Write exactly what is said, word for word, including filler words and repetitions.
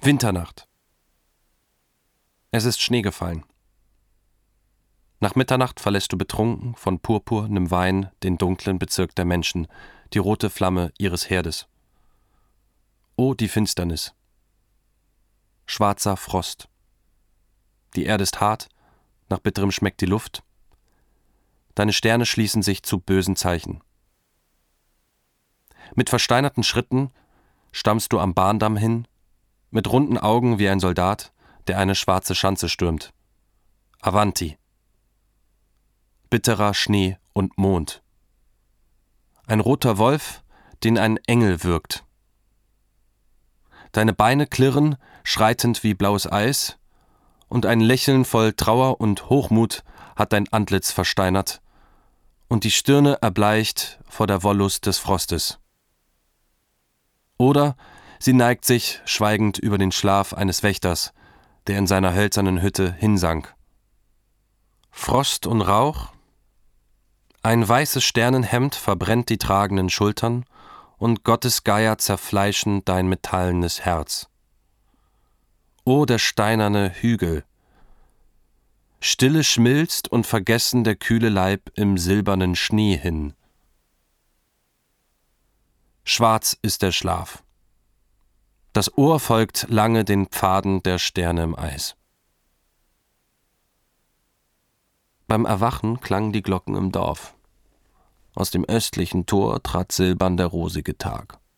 Winternacht. Es ist Schnee gefallen. Nach Mitternacht verlässt du betrunken von purpurnem Wein den dunklen Bezirk der Menschen, die rote Flamme ihres Herdes. O, die Finsternis. Schwarzer Frost. Die Erde ist hart, nach bitterem schmeckt die Luft. Deine Sterne schließen sich zu bösen Zeichen. Mit versteinerten Schritten stammst du am Bahndamm hin, mit runden Augen wie ein Soldat, der eine schwarze Schanze stürmt. Avanti! Bitterer Schnee und Mond. Ein roter Wolf, den ein Engel würgt. Deine Beine klirren, schreitend wie blaues Eis, und ein Lächeln voll Trauer und Hochmut hat dein Antlitz versteinert, und die Stirne erbleicht vor der Wollust des Frostes. Oder sie neigt sich schweigend über den Schlaf eines Wächters, der in seiner hölzernen Hütte hinsank. Frost und Rauch? Ein weißes Sternenhemd verbrennt die tragenden Schultern, und Gottes Geier zerfleischen dein metallenes Herz. O, der steinerne Hügel! Stille schmilzt und vergessen der kühle Leib im silbernen Schnee hin. Schwarz ist der Schlaf. Das Ohr folgt lange den Pfaden der Sterne im Eis. Beim Erwachen klangen die Glocken im Dorf. Aus dem östlichen Tor trat silbern der rosige Tag.